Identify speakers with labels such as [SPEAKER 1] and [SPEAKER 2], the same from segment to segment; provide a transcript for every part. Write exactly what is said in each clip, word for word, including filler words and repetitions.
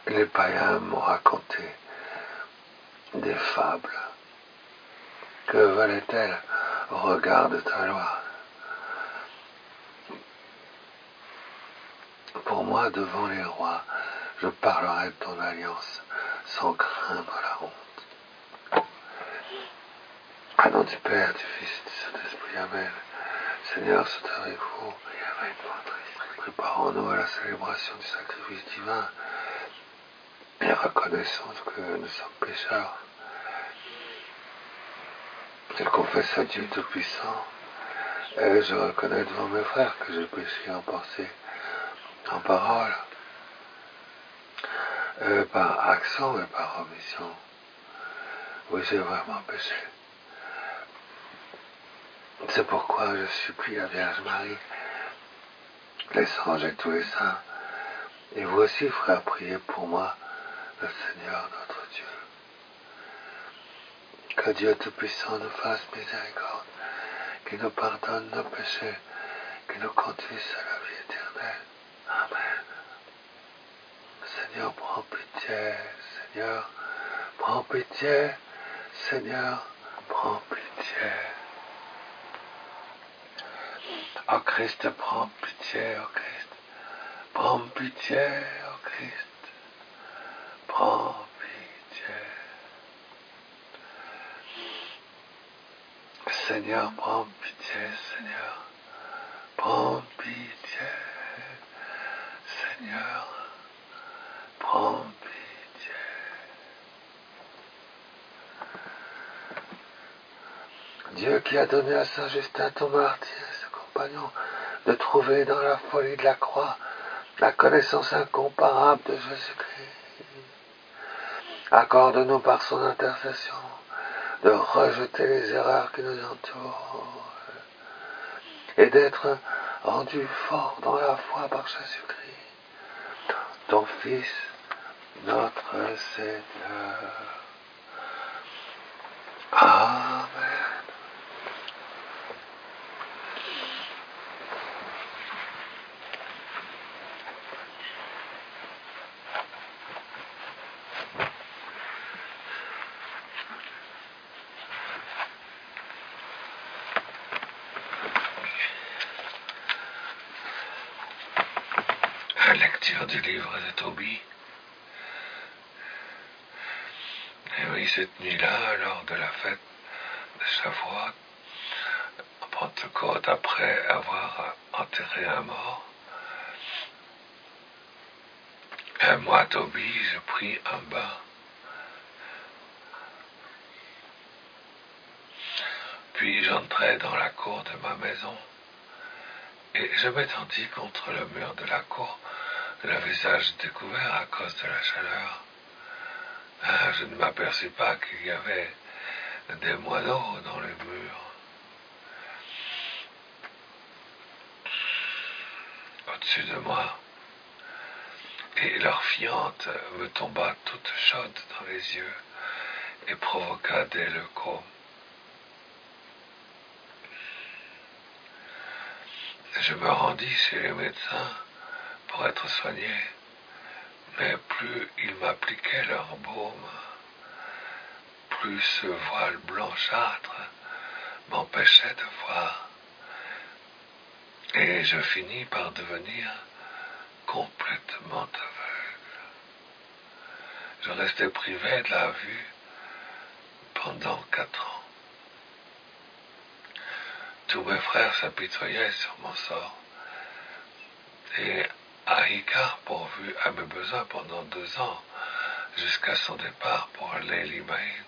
[SPEAKER 1] les païens m'ont raconté des fables. Que valait-elle au regard de ta loi? Pour moi, devant les rois, je parlerai de ton alliance sans craindre la honte. Au nom du Père, du Fils et du Saint-Esprit, Amen. Seigneur, c'est avec vous. Préparons-nous à la célébration du sacrifice divin et reconnaissons que nous sommes pécheurs. Je confesse à Dieu Tout-Puissant et je reconnais devant mes frères que j'ai péché en pensée, en parole, et par action et par omission. Oui, j'ai vraiment péché. C'est pourquoi je supplie la Vierge Marie, les anges et tous les saints, et vous aussi, frères, priez pour moi, le Seigneur notre Dieu. Que Dieu Tout-Puissant nous fasse miséricorde, qu'il nous pardonne nos péchés, qu'il nous conduise à la vie éternelle. Amen. Seigneur, prends pitié, Seigneur, prends pitié, Seigneur, prends pitié. Ô Christ, prends pitié, ô Christ, prends pitié, ô Christ, prends pitié. Seigneur, prends pitié, Seigneur, prends pitié, Seigneur, prends pitié. Dieu qui a donné à Saint Justin, ton martyr, et ses compagnons, de trouver dans la folie de la croix la connaissance incomparable de Jésus-Christ, accorde-nous par son intercession de rejeter les erreurs qui nous entourent et d'être rendus forts dans la foi par Jésus-Christ, ton Fils, notre Seigneur. Amen. Lecture du livre de Tobie. Et oui, cette nuit-là, lors de la fête de Shavuot, en Pentecôte, après avoir enterré un mort, et moi, Tobie, je pris un bain. Puis j'entrai dans la cour de ma maison, et je m'étendis contre le mur de la cour, le visage découvert à cause de la chaleur. Ah, je ne m'aperçus pas qu'il y avait des moineaux dans les murs. Au-dessus de moi, et leur fiente me tomba toute chaude dans les yeux et provoqua des leucomes. Je me rendis chez les médecins pour être soigné, mais plus ils m'appliquaient leur baume, plus ce voile blanchâtre m'empêchait de voir, et je finis par devenir complètement aveugle. Je restais privé de la vue pendant quatre ans. Tous mes frères s'apitoyaient sur mon sort, et Ahika pourvu à mes besoins pendant deux ans, jusqu'à son départ pour aller Limaïn.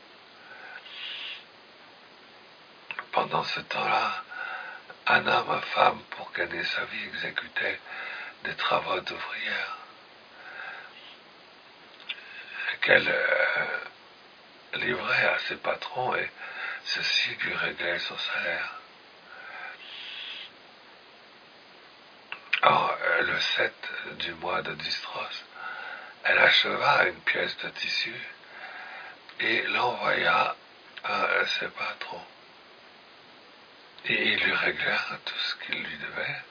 [SPEAKER 1] Pendant ce temps-là, Anna, ma femme, pour gagner sa vie, exécutait des travaux d'ouvrière, qu'elle euh, livrait à ses patrons, et ceux-ci lui réglaient son salaire. Or, le sept du mois de Distros, elle acheva une pièce de tissu et l'envoya à ses patrons. Et ils lui réglèrent tout ce qu'ils lui devaient.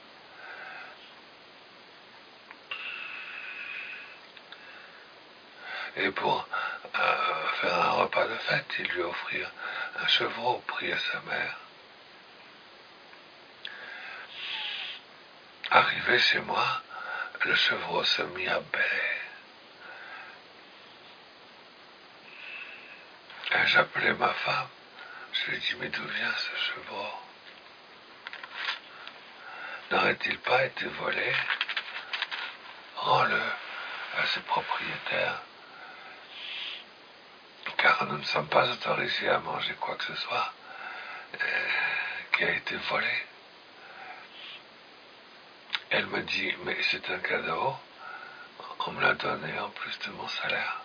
[SPEAKER 1] Et pour euh, faire un repas de fête, il lui offrit un chevreau pris à sa mère. Arrivé chez moi, le chevreau se mit à bêler. Et j'appelais ma femme. Je lui dis, mais d'où vient ce chevreau? N'aurait-il pas été volé? Rends-le à ses propriétaires, car nous ne sommes pas autorisés à manger quoi que ce soit euh, qui a été volé. Elle me dit, mais c'est un cadeau, on me l'a donné en plus de mon salaire.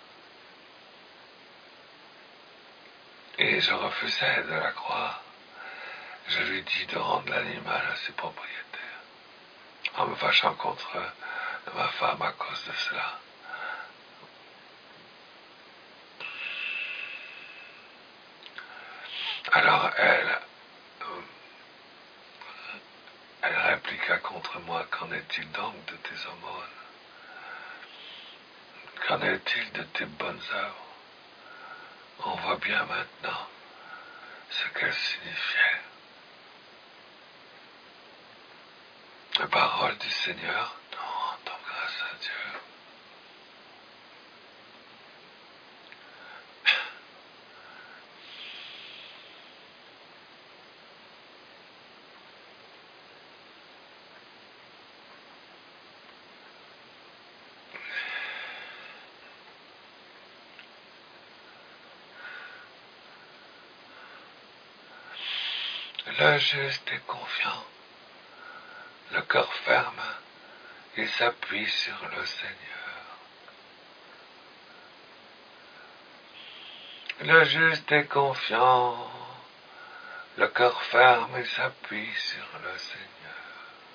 [SPEAKER 1] Et je refusais de la croire. Je lui dis de rendre l'animal à ses propriétaires, en me fâchant contre ma femme à cause de cela. Alors elle, elle répliqua contre moi, qu'en est-il donc de tes aumônes? Qu'en est-il de tes bonnes œuvres? On voit bien maintenant ce qu'elles signifiaient. La parole du Seigneur, nous rendons grâce à Dieu. Le juste est confiant, le cœur ferme, il s'appuie sur le Seigneur. Le juste est confiant, le cœur ferme, il s'appuie sur le Seigneur.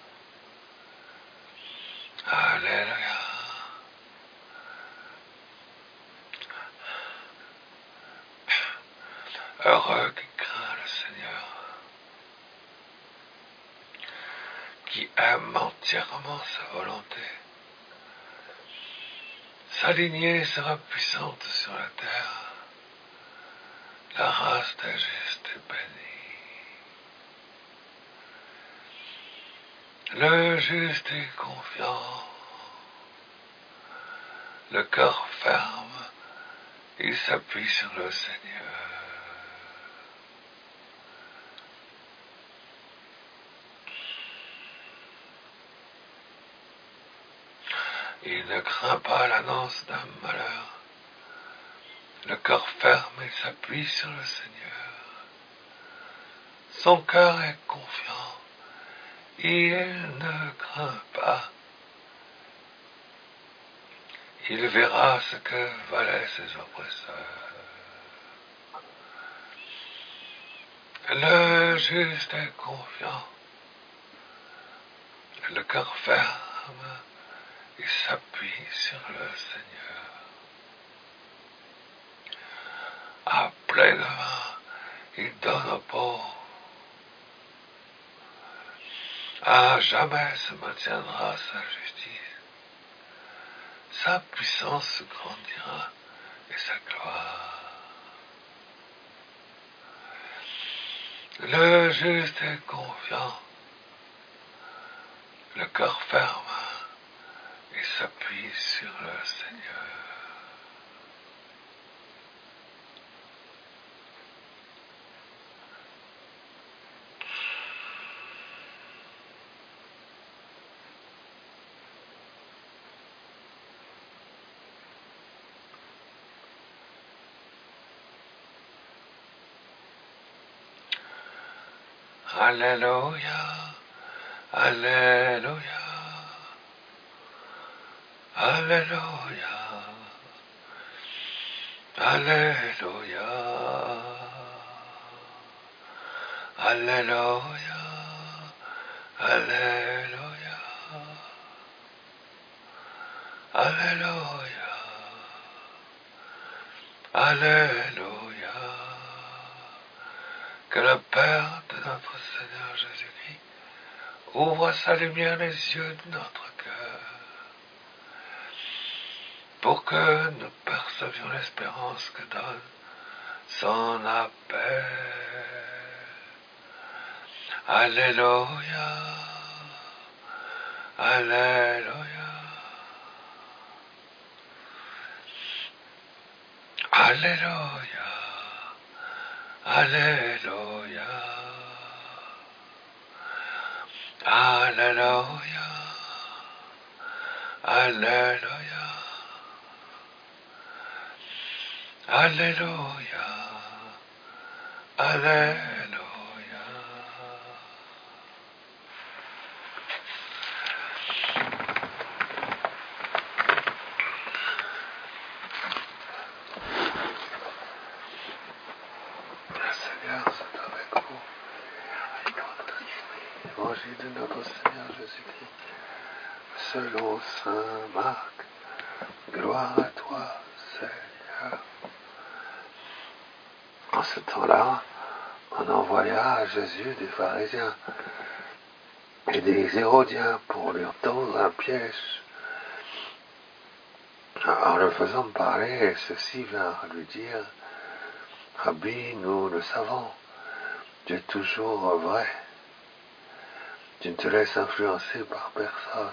[SPEAKER 1] Alléluia. Heureux qui craint le Seigneur, qui aime entièrement sa volonté. Sa lignée sera puissante sur la terre. La race des justes est bénie. Le juste est confiant, le cœur ferme, il s'appuie sur le Seigneur. Il ne craint pas l'annonce d'un malheur. Le cœur ferme, il s'appuie sur le Seigneur. Son cœur est confiant. Il ne craint pas. Il verra ce que valaient ses oppresseurs. Le juste est confiant. Le cœur ferme, il s'appuie sur le Seigneur. À pleines mains, il donne aux pauvres. À jamais se maintiendra sa justice. Sa puissance se grandira et sa gloire. Le juste est confiant. Le cœur ferme, il s'appuie sur le Seigneur. Alléluia, Alléluia, Alléluia, Alléluia, Alléluia, Alléluia, Alléluia, Alléluia. Que le Père de notre Seigneur Jésus-Christ ouvre sa lumière les yeux de notre cœur pour que nous percevions percevions l'espérance que donne son appel. Alléluia, Alléluia, Alléluia, Alléluia, Alléluia, Alléluia, Alléluia, Alléluia. Le Seigneur soit avec vous. Évangile de notre Seigneur Jésus-Christ, selon saint Marc. Gloire à toi, Seigneur. En ce temps-là, on envoya à Jésus des pharisiens et des hérodiens pour lui tendre un piège. En le faisant parler, ceux-ci vinrent lui dire: Rabbi, nous le savons, tu es toujours vrai. Tu ne te laisses influencer par personne.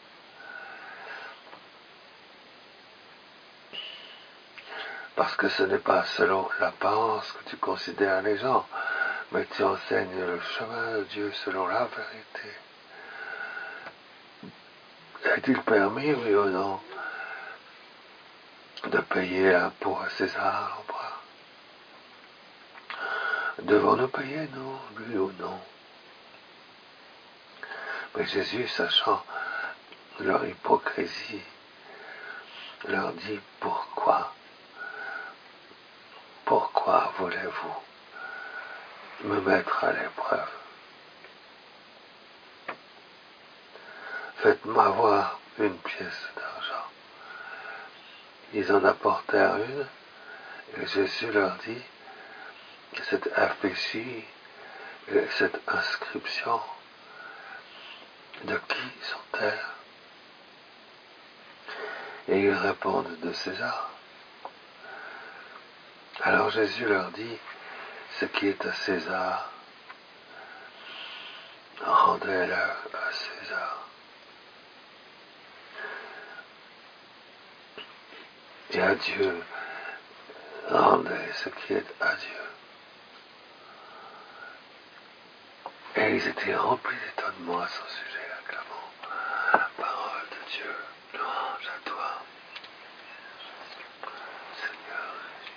[SPEAKER 1] Parce que ce n'est pas selon l'apparence que tu considères les gens, mais tu enseignes le chemin de Dieu selon la vérité. Est-il permis, oui ou non, de payer l'impôt à César l'empereur? Devons-nous payer, nous, lui ou non? Mais Jésus, sachant leur hypocrisie, leur dit: Pourquoi Pourquoi voulez-vous me mettre à l'épreuve? Faites-moi voir une pièce d'argent. Ils en apportèrent une, et Jésus leur dit: cette affiche, cette inscription, de qui sont-elles? Et ils répondent: de César. Alors Jésus leur dit: ce qui est à César, rendez-le à César. Et à Dieu, rendez ce qui est à Dieu. Et ils étaient remplis d'étonnement à son sujet, acclamant: parole de Dieu, louange à toi, Seigneur.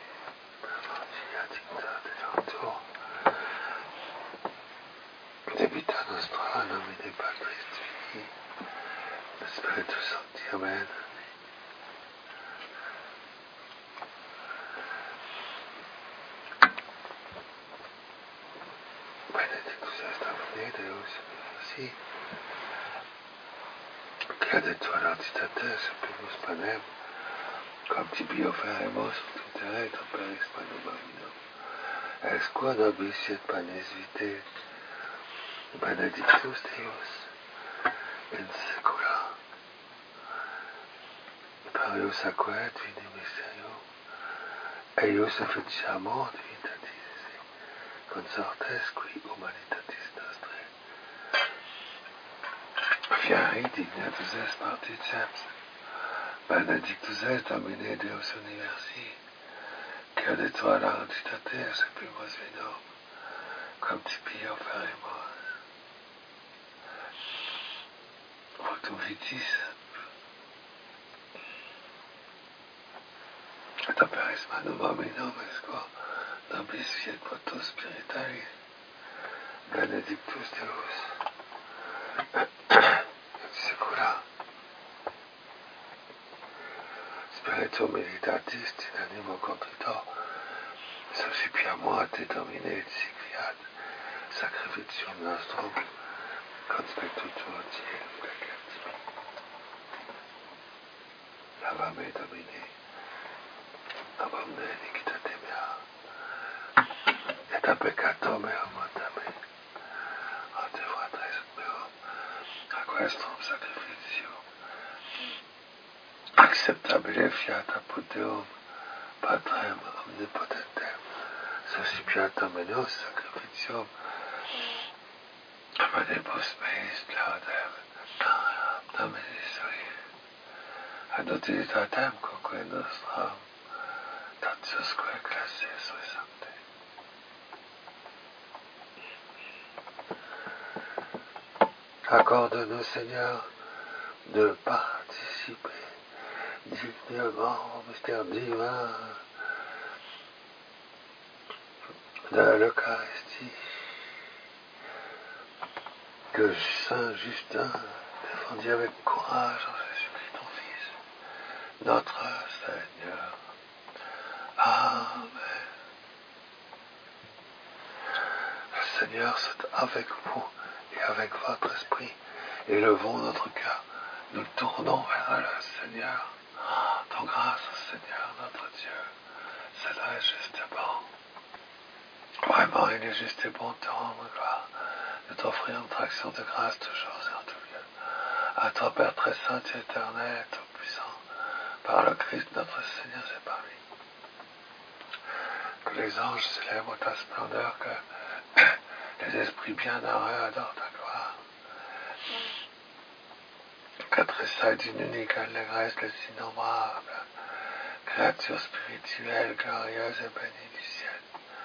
[SPEAKER 1] Debita nostra nomine Patris Filii Spiritus Sancti. Amen. Benedictus est omne Deus si credetur auditates sublimus panem cum tibi offeremus ut itere temperis panum marinum ex quo nobis et panis vitae. Benedictus Deus in secula. Parius acquet vini mysterium, eius efficiamur divinitatis, consortes qui humanitatis nostre. Fieri dignatus est particeps, benedictus est Domine Deus universi, credetur auditates sublimus vinum, cum tibi offeremus. Fructum vitis et aperis manum hominum ex quo nobis fiet votus spiritualis. Benedictus Deus in secula. Spiritu militatis in animo contrito, suscipiamur a te Domine et sic fiat sacrificium nostrum conspectutur ciel peccat. Lava me Domine, ab omne iniquitate mea, et a peccato meum ante me. Ante fratres meum, aquestrum sacrificium acceptabile fiat apud Deum, Patrem omnipotentem, suscipiatum menus sacrificium, amanibus meis laudem, dominisui, ad utilitatem quoque nostram, tatiusque ecclesiae sui sancti. Accorde-nous, Seigneur, de participer dignement au mystère divin de l'Eucharistie que Saint Justin défendit avec courage en Jésus-Christ, ton Fils, notre Seigneur. Amen. Le Seigneur soit avec vous et avec votre esprit. Élevons notre cœur. Nous tournons vers le Seigneur. Ton grâce au Seigneur, notre Dieu. Cela est juste et bon. Vraiment, il est juste et bon de te rendre gloire, de t'offrir notre action de grâce toujours et en tout lieu. À toi, Père très saint et éternel et tout-puissant, par le Christ notre Seigneur et par lui. Que les anges célèbrent ta splendeur, que les esprits bienheureux adorent ta gloire. Que tressaillent d'une unique allégresse les innombrables créatures spirituelles, glorieuses et bénies du ciel.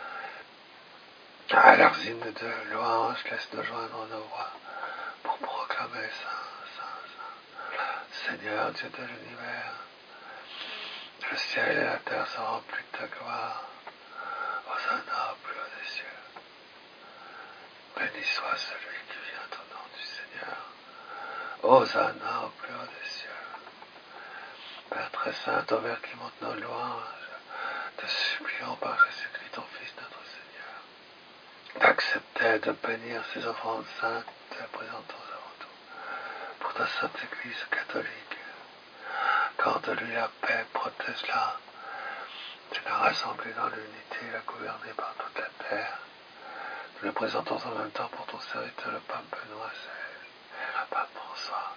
[SPEAKER 1] À leurs hymnes de louange, laisse-nous joindre nos voix pour proclamer Saint, Saint, Saint, Seigneur Dieu de l'univers. Le ciel et la terre sont remplis de ta gloire. Hosanna au plus haut des cieux. Béni soit celui qui vient au nom du Seigneur. Hosanna au plus haut des cieux. Père très saint, au vers qui monte nos louanges, te supplions par Jésus-Christ, ton Fils, notre Seigneur, d'accepter de bénir ces offrandes saintes, te les présentons avant tout, pour ta sainte Église catholique. Accorde-lui la paix, protège-la, tu l'as rassemblée dans l'unité, la gouverner par toute la terre. Nous le présentons en même temps pour ton serviteur, le pape Benoît seize, et le pape François.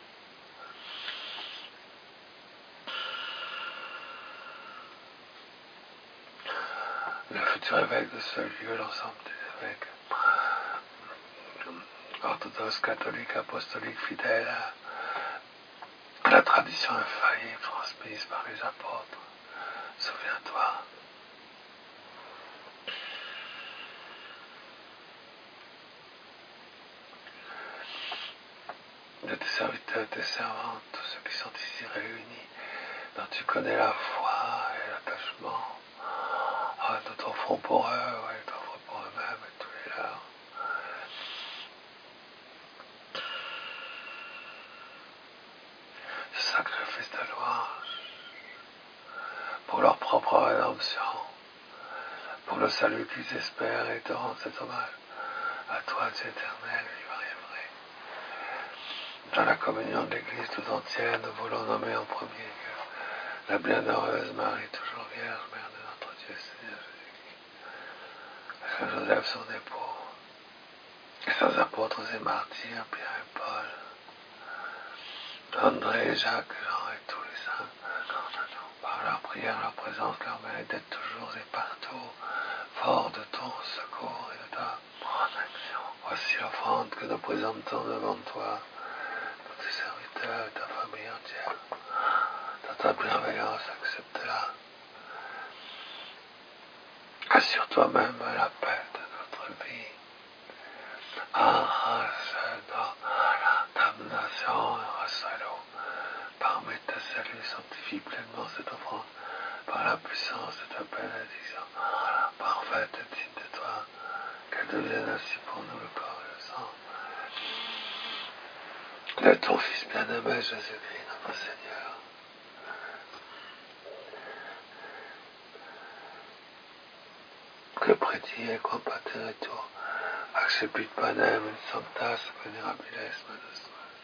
[SPEAKER 1] Le futur évêque de ce lieu, l'ensemble des évêques orthodoxes, catholiques, apostoliques, fidèles à la tradition infaillible transmise par les apôtres. Souviens-toi de tes serviteurs, tes servantes, tous ceux qui sont ici réunis, dont tu connais la foi et l'attachement. Ah, nous t'offrons pour eux, ouais, nous t'offrons pour eux-mêmes et tous les leurs. Ce sacrifice de louange, pour leur propre rédemption, pour le salut qu'ils espèrent, et te rendent cet hommage à toi, Dieu éternel, vivant et vrai. Dans la communion de l'Église tout entière, nous voulons nommer en premier lieu la bienheureuse Marie, toujours vierge, mère de notre Dieu, Seigneur Jésus-Christ, Saint Joseph, son époux, les saints apôtres et martyrs, Pierre et Paul, André, Jacques, Jean et tous les saints, par leur prière, leur présence, leur mérite d'être toujours et partout fort de ton secours et de ta protection. Voici l'offrande que nous présentons devant toi, tous tes serviteurs et ta famille entière. Dans ta bienveillance, accepte-la. Assure toi-même la paix de notre vie. Arrache dans la damnation et reçois-le. Parmi tes saluts, sanctifie pleinement cette offrande par la puissance de ta bénédiction, parfaite et digne de toi, qu'elle devienne ainsi pour nous le corps et le sang de ton Fils bien-aimé Jésus-Christ, notre Seigneur. Que predire compatere tu, accipit panem in sanctas venerabiles manus tuas.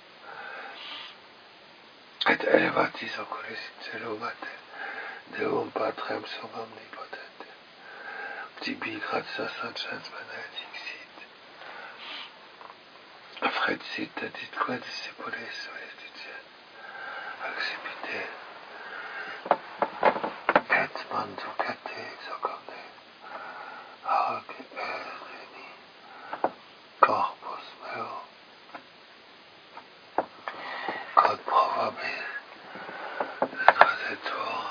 [SPEAKER 1] Et elevatis oculis in cielo mate, Deum Patrem sum omnipotentem, tibi gratia sancens benedictit, affrectit editque discipulis suis, accipite et Manducati Socone Hag Erini Corpus Meo God Provabil Transitor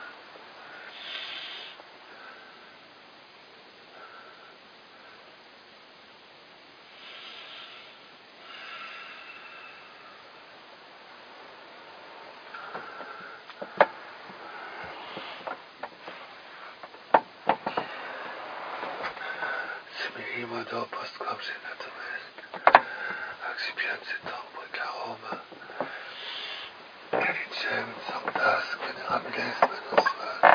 [SPEAKER 1] Prima dopo scopsi naturalmente accipienze tempo che Roma che diceva sanctas venerabiles menus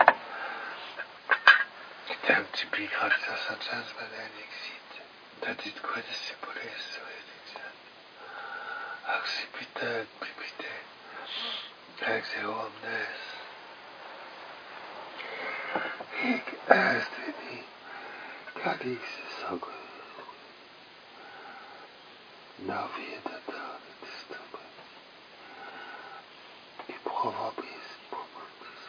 [SPEAKER 1] che tempi bi gratia sancens benedictit datit quod discipules benedictit accipitet bibite ex eo omnes hic est vini cadix sogre navia datane disturbet qui provabis promotus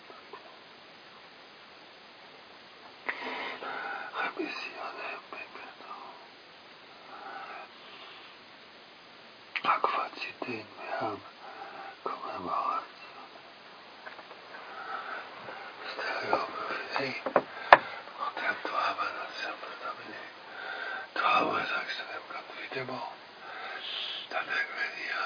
[SPEAKER 1] remissione peccata aquacite in meam commemoratio stereo fidei montem tuam annuntiam Domini tuam extrem confidemo Tadec venia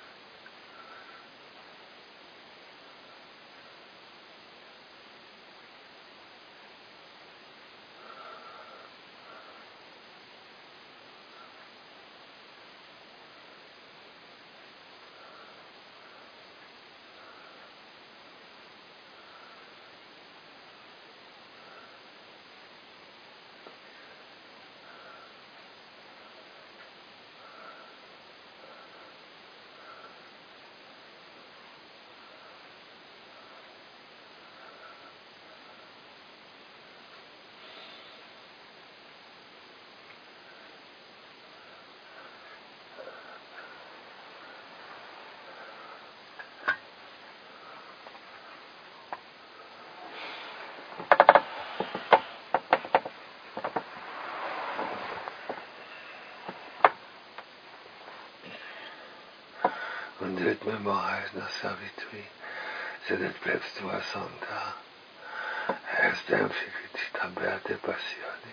[SPEAKER 1] und et memorias nos servitui, sed et plebs tua sancta, est amficit aberte passioni.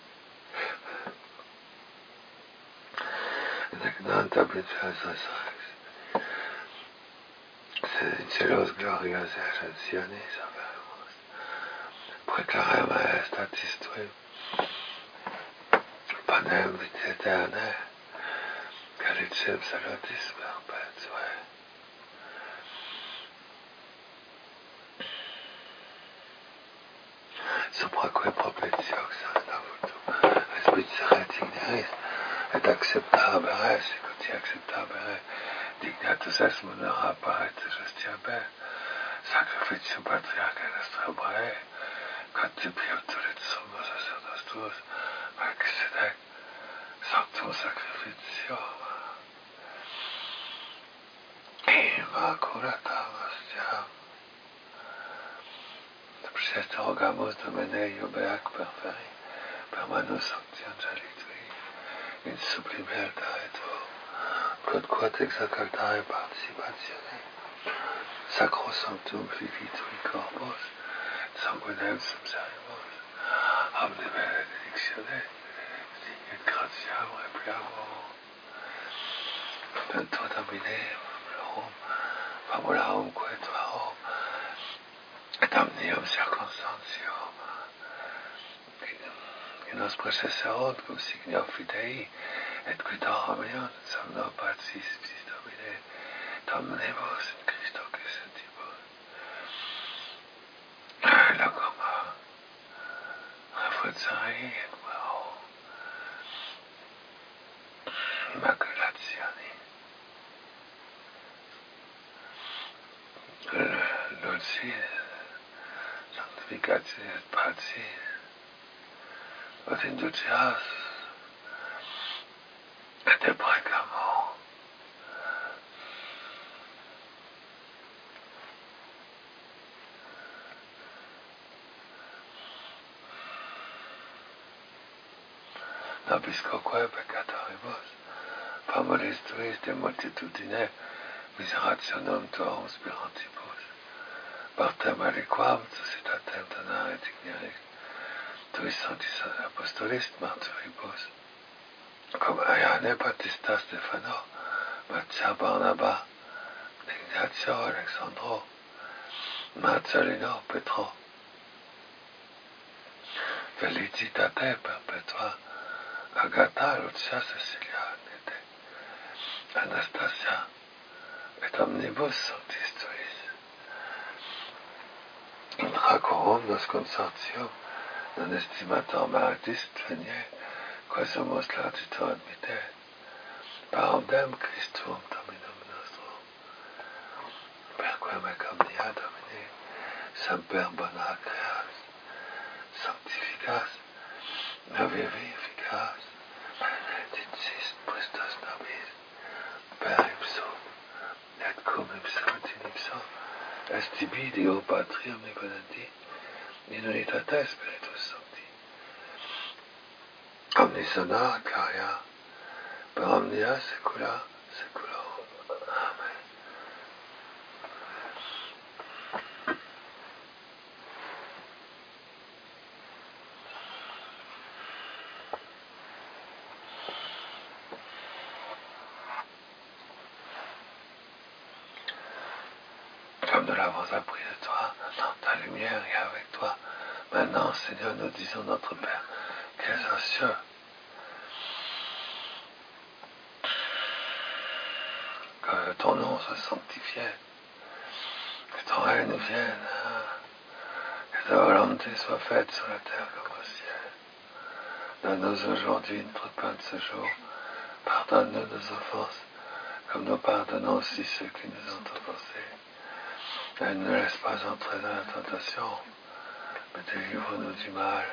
[SPEAKER 1] Nec habituas resurrexit, sed in celos glorios ascensionis habemus, preclarem est atistui, panem vitae aeternae, calicem salutis perpetue. Supraque propetio xana futum, respiceret igneris, et acceptabere, sicuti acceptabere, dignatus est munera parete justiabe, sacrificium patriarcae nostrae, contipio tulit summos sacerdos tuos, Melchizedec, sanctum sacrificio, immaculatam ostiam, Preces rogamus Domine iubeac perferi, per manus sancti angeli tui, in sublimer daretur, quod quod exaltare participatione, sacrosanctum filii tui corpus, sanguinem subserimus, omne benedictione, et gratiam repliamur. Bentor Domine, famularum, famularum quae tuarum, et omnium circumstantium, qui nos processerunt cum signo fidei, et qui dormiunt somno pacis bis Domine, Dominibus in Christo Gesentibus. Locum refuzai et mero immaculationi. Lucis, sanctificati et pacis, ut inducias et deprecamur. nobiscoque peccatoribus, famoris tuis de multitudine miserationum tuum spirantibus, partem aliquam suscitatem donare digneris, tuis sanctis apostolis martyribus, cum Aiane Baptista Stefano, Matthias Barnaba, Ignatio Alexandro, Marcellino Petro, Felicitate perpetua, Agatha Lucia Cecilia Nete, Anastasia, et omnibus sanctis tuis, intracorum nos consortium, non estimator maritis venie, quaesumus lauditor admite, parendem Christum Dominum nostrum, perquem ec omnia Domini, semper bona creas, sanctificas, vivificas, benedictis Christus nobis, per ipsum, et cum ipsum et in ipsum, est tibi Deo Patri omnipotenti, in unitate Spiritus Sancti, omnis honor et gloria, per omnia saecula saeculorum. Amen. Comme nous l'avons appris de toi, dans ta lumière et avec toi, maintenant, Seigneur, nous disons notre Père, qui es aux cieux, que ton nom soit sanctifié, que ton règne vienne, que ta volonté soit faite sur la terre comme au ciel. Donne-nous aujourd'hui notre pain de ce jour, pardonne-nous nos offenses, comme nous pardonnons aussi ceux qui nous ont offensés. Et ne nous laisse pas entrer dans la tentation, mais délivre-nous du mal.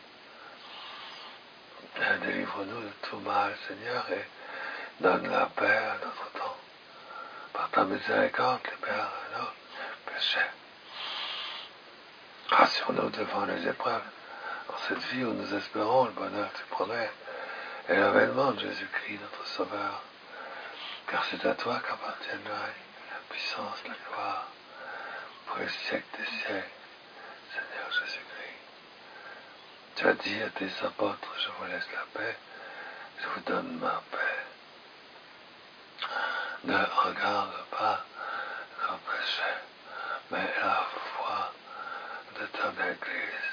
[SPEAKER 1] Et délivre-nous de tout mal, Seigneur, et donne la paix à notre temps. Par ta miséricorde, libère nos péchés. Rassure-nous devant les épreuves, en cette vie où nous espérons le bonheur que tu promets, et l'avènement de Jésus-Christ, notre Sauveur. Car c'est à toi qu'appartiennent le règne, la puissance, la gloire, pour les siècles des siècles, Seigneur Jésus-Christ. Tu as dit à tes apôtres, je vous laisse la paix, je vous donne ma paix. Ne regarde pas nos péchés, mais la foi de ton Église.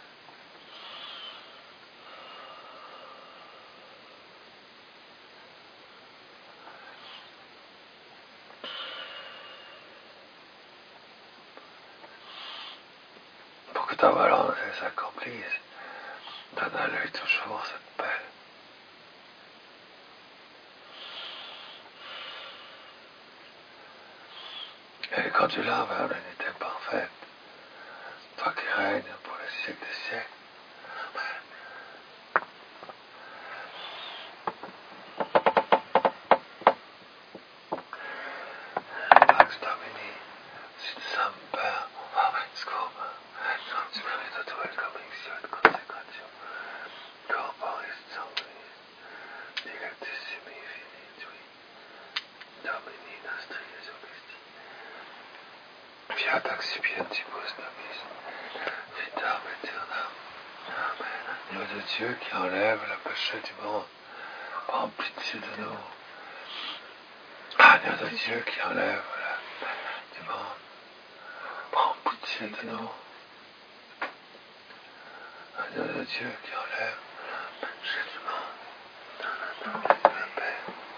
[SPEAKER 1] Pour que ta volonté s'accomplisse, donne à lui toujours cette paix. Et conduis-la vers l'unité parfaite, toi qui règnes pour les siècles des siècles. Pax Domini, sit semper, vobiscum, non spiritu tuo et convictio et consecratio, corporis sanguinis, dilectissimi fini tui, Domini nostri Jesu Christi, fiat accipientibus nobis, vitam aeternam. Amen. Agneau de Dieu qui enlève le péché du monde, prends pitié de nous. Agneau de Dieu qui enlève le péché du monde, prends pitié de nous. Agneau de Dieu qui enlève le péché du monde, donne-nous la paix.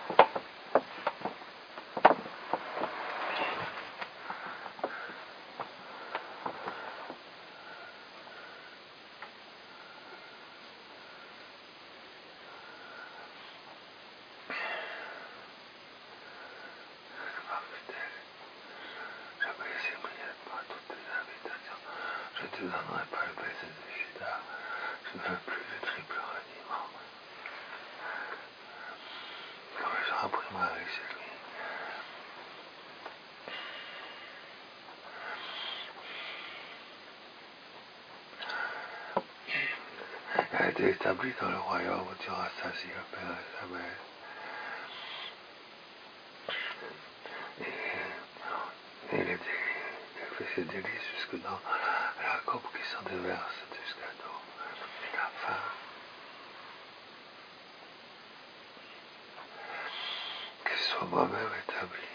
[SPEAKER 1] Je ne te donnerai pas le baiser de Judas. Je ne veux plus le triple reniement. Quand je remprimerai chez lui. a été établi dans le royaume où tu rassasies le Père et sa mère. Et il, était, il a fait ses délices jusque dans la coupe qui s'en déverse jusqu'à nous. La fin. Qu'il soit moi-même établi.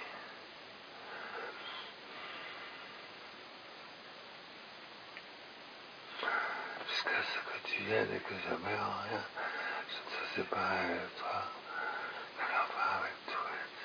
[SPEAKER 1] Jusqu'à ce que tu viennes et que jamais en rien je ne sois séparé de toi, de la fin avec toi.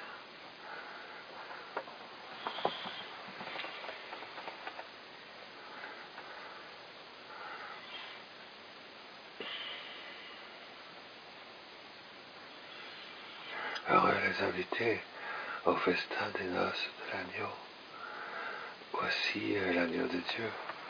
[SPEAKER 1] Heureux les invités au festin des noces de l'agneau. Voici l'agneau de Dieu.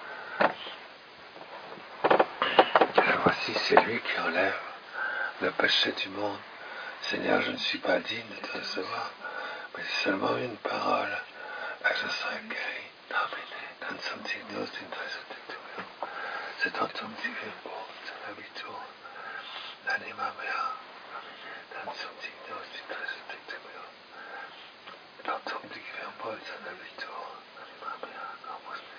[SPEAKER 1] Et voici c'est lui qui enlève le péché du monde. Seigneur, je ne suis pas digne de te recevoir, mais seulement une parole, et je serai guéri. Non som dignos d'intresse tectumeo, c'est en tom divino, c'est l'habitude, l'anima mea, non som dignos d'intresse tectumeo, dans tom divino, c'est l'habitude, l'anima mea, non moi je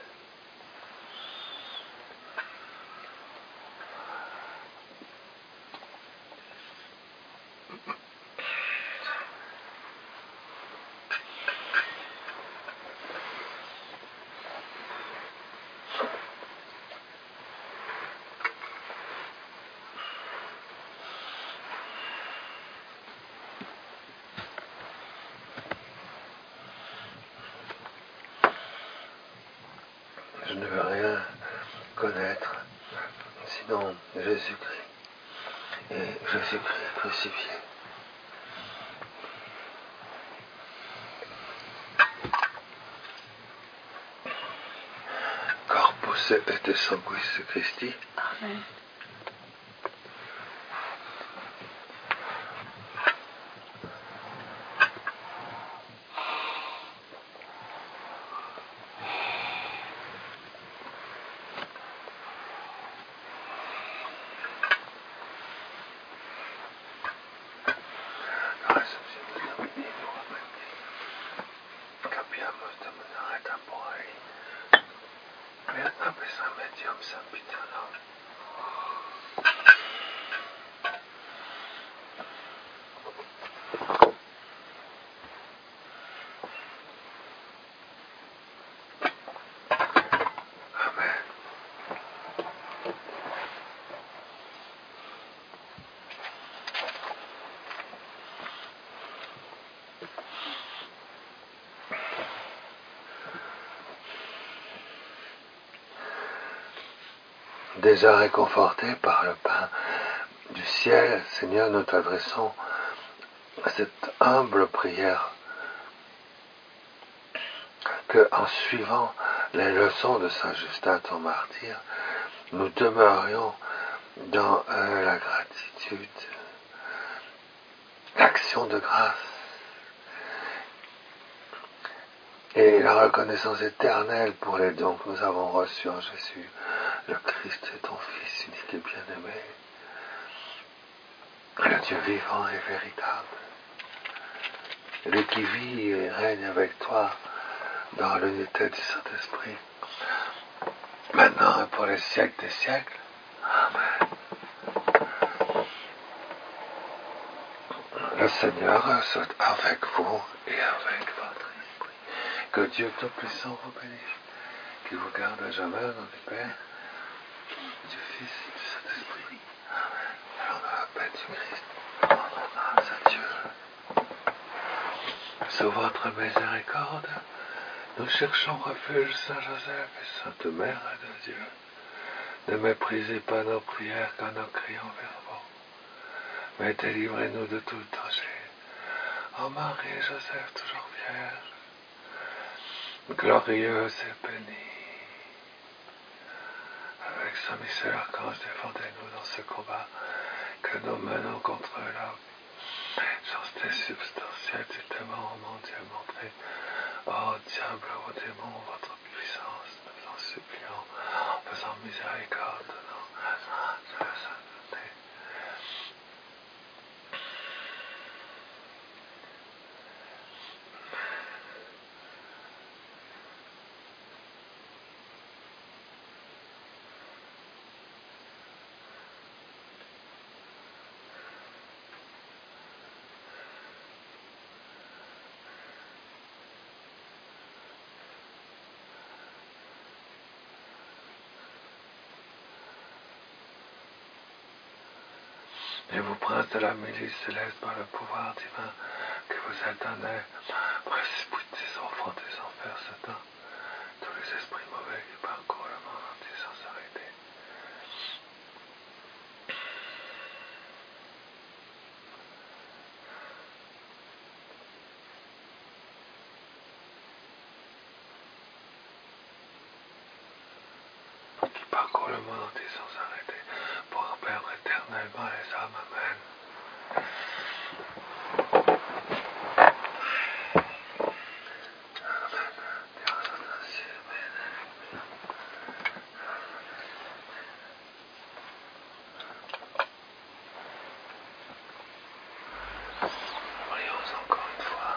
[SPEAKER 1] Je ne veux rien connaître, sinon Jésus-Christ, et Jésus-Christ crucifié. Corpus et sanguis Christi.
[SPEAKER 2] Amen.
[SPEAKER 1] Déjà réconfortés par le pain du ciel, Seigneur, nous t'adressons à cette humble prière que, en suivant les leçons de Saint Justin, ton martyr, nous demeurions dans euh, la gratitude, l'action de grâce et la reconnaissance éternelle pour les dons que nous avons reçus en Jésus, le Christ est ton Fils unique et bien-aimé, le Dieu vivant et véritable, lui qui vit et règne avec toi dans l'unité du Saint-Esprit, maintenant et pour les siècles des siècles. Amen. Le Seigneur soit avec vous et avec votre esprit. Que Dieu Tout-Puissant vous bénisse, qu'il vous garde à jamais au nom du Père, du Fils et du Saint-Esprit. Amen. Alors dans la paix du Christ, rendons grâce à Dieu. Sous votre miséricorde, nous cherchons refuge, Saint Joseph et Sainte Mère de Dieu. Ne méprisez pas nos prières quand nous crions vers vous, mais délivrez-nous de tout danger. Ô Marie et Joseph, toujours vierges, glorieuse et bénie, avec Saint Michel Archange, défendez-nous dans ce combat que nous menons contre l'homme. Chanceté substantielle du démon, mon Dieu, montrez, ô diable, ô démon, votre puissance, nous en supplions, en faisant miséricorde de nous. Et vous, princes de la milice céleste, par le pouvoir divin que vous êtes donné, précipitez des enfants des enfers Satan, tous les esprits mauvais qui parcourent le monde entier sans s'arrêter. Qui parcourent le monde entier sans s'arrêter, pour perdre éternellement les âmes. Amen. Prions encore une fois.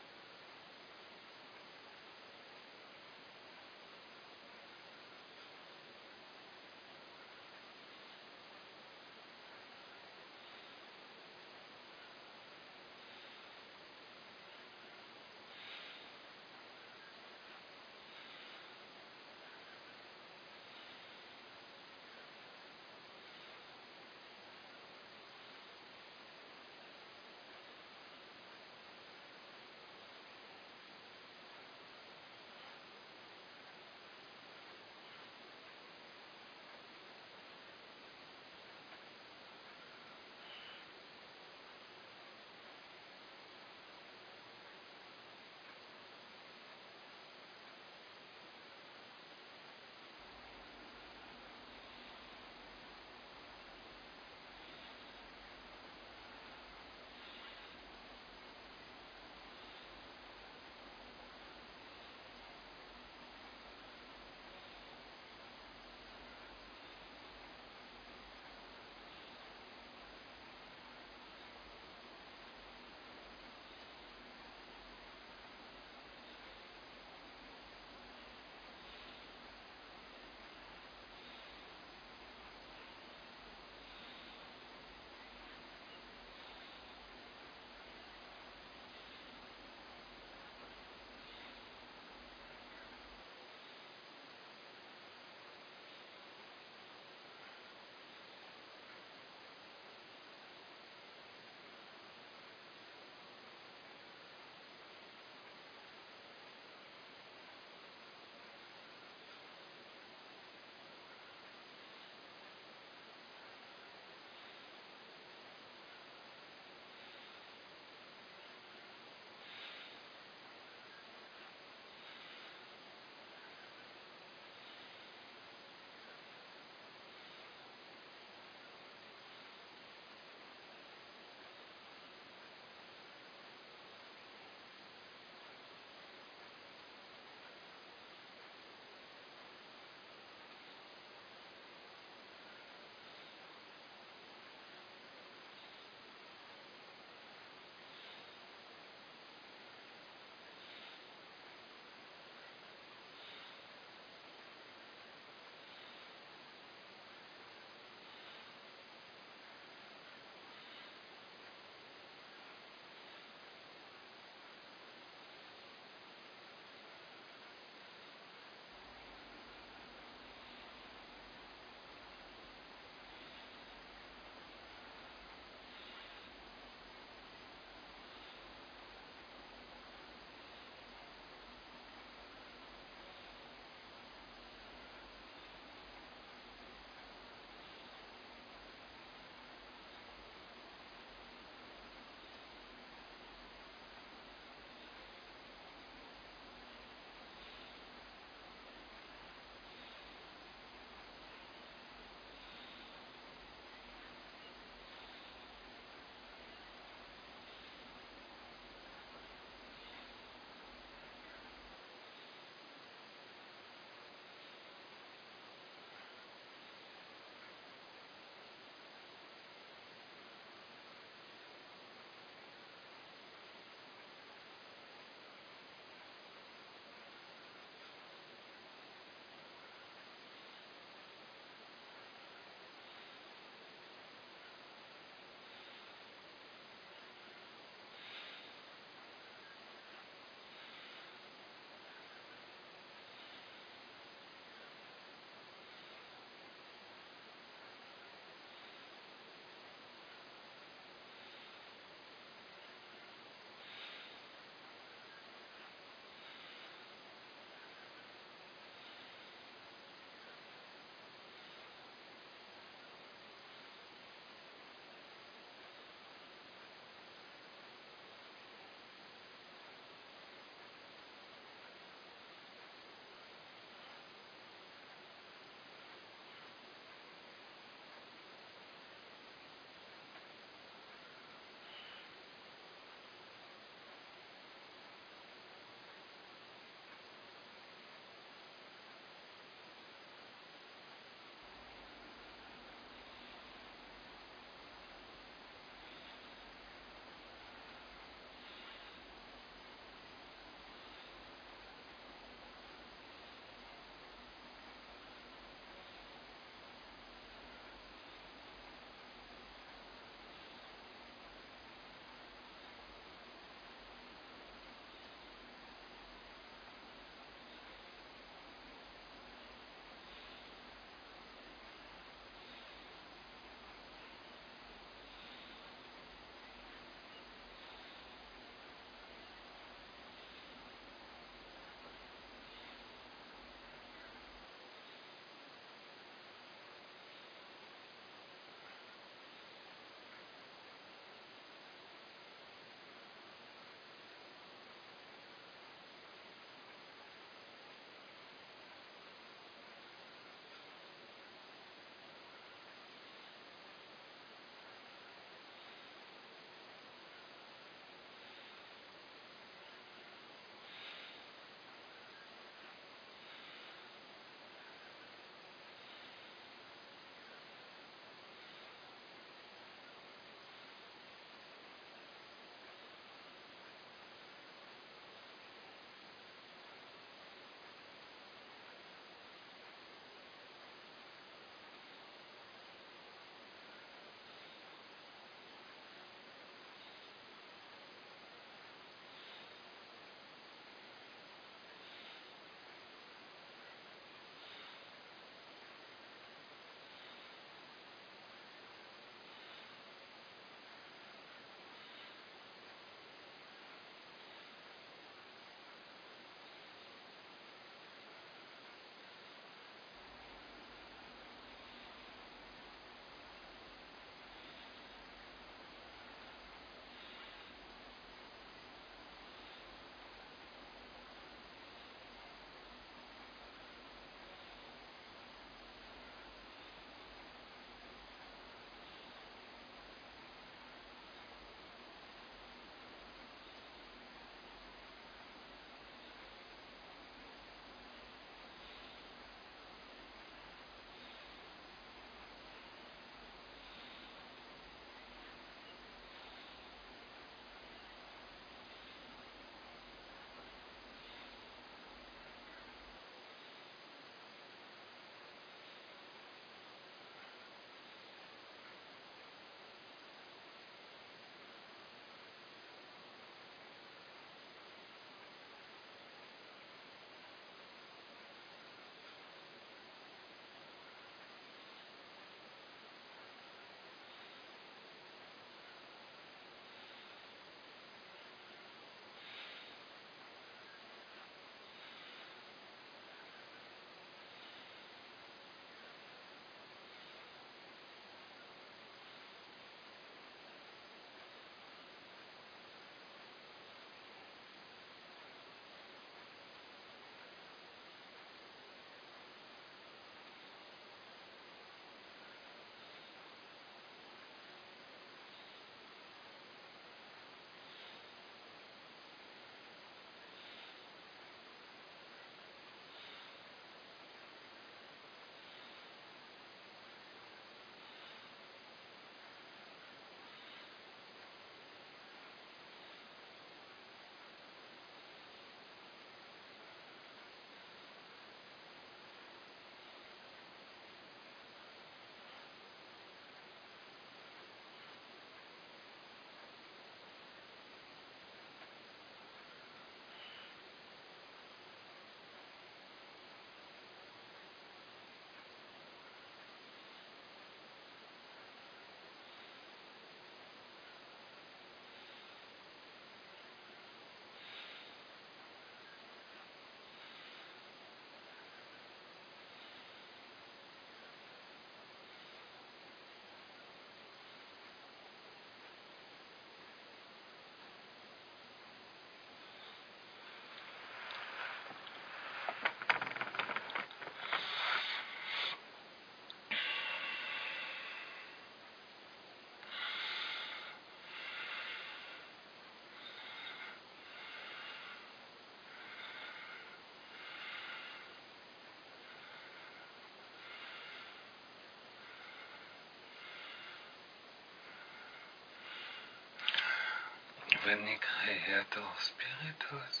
[SPEAKER 1] Veni Creator Spiritus.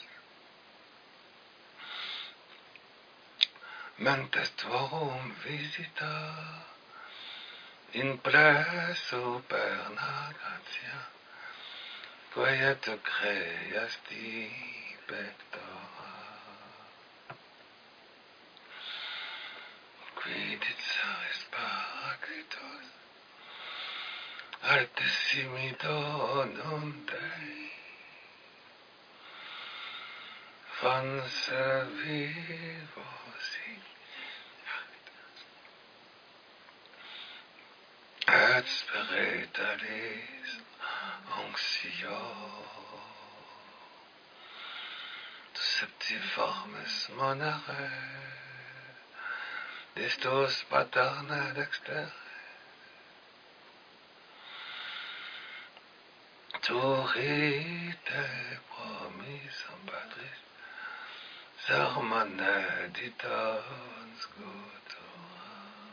[SPEAKER 1] Mentes tuorum visita in pres superna gratia, quia tu creasti pectora. Quidit saris Paracletos, altissimi donum Dei, fans vivos et spiritualis anxio septiformes monare distus paterna dexter turite promisam patris sermone ditans scutura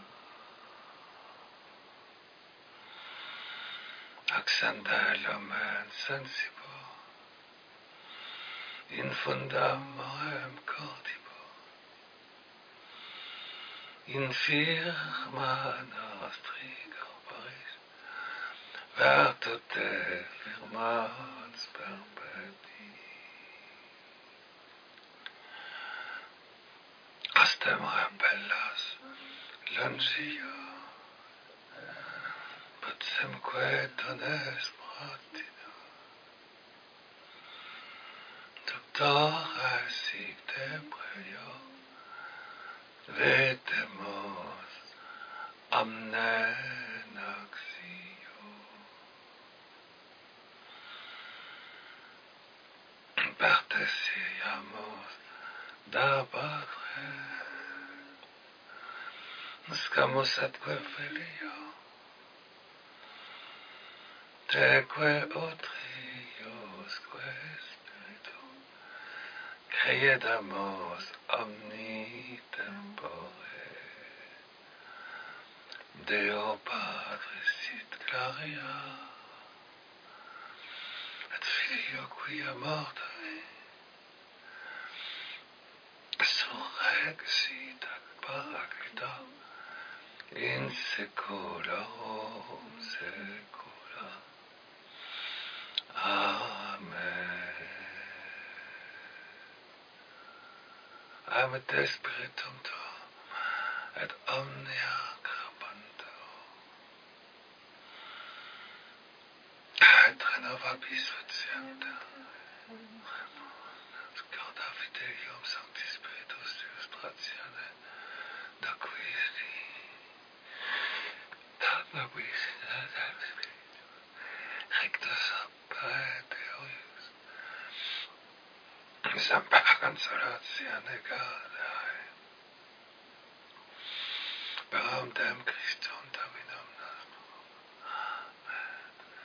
[SPEAKER 1] accendelum et sensibo in fundamem cordibo in firma nostri corporis vertute firmans perpeti astem rebellas longio Semque dones mortido, doctora sic debrio, vetemus omne naxio. Parteciamus da Padre, muscamus atque filio, Teque utriusque spiritu, credamus omni tempore. Deo Patris sit gloria, et Filio quia mortari, surrexit ad Paraclita, in saeculorum saecula. Amen. Amet Spiritum tuum, et omnia crepanto, et renovabis vetienta, scorda fidelium Sancti Spiritus Deus gratiane, doquisti, dat nobis, dat Spiritus, rectus Deus, semper consolatione Gaudae, per autem Christum Dominum nostrum. Amen.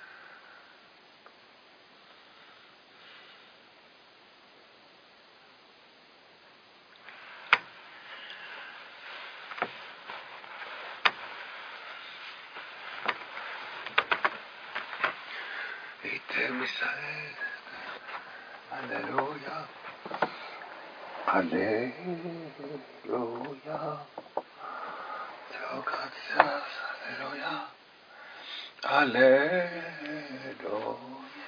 [SPEAKER 1] Ite missa est. Alleluia. Alleluia. Deo gratias. Alleluia. Alleluia.